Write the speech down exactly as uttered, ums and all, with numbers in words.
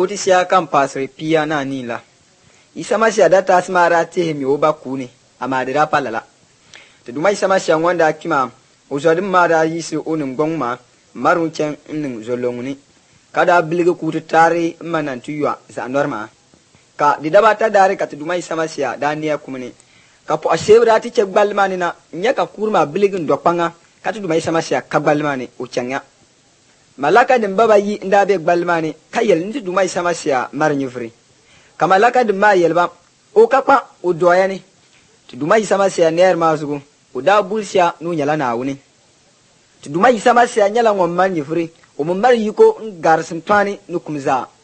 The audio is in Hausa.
poti sia kan pasre pia na ni la isama sia data smara te mi oba kuni amadira palala to duma isama sia wanda kima ozodim mara yisi onum gongma marun chen nin zolongni kada bilge kutu tari manan tuywa za norma ka didaba ta dare ka tuduma isama sia daniya kumni ka po ashebra ti che gbalmani na nyaka kurma bilge ndopanga ka tuduma isama sia ka gbalmani o chenya malaka din baba yi nda be gbalmani ka yel ndi duma isama sia marnyivri ka malaka din ma yelba o ka pa o doyani tuduma isama sia ner mazugo o da bulsia nu nyala na wuni tuduma isama sia nyala ngom marnyivri o mo mari yiko ngarsin twani nukumza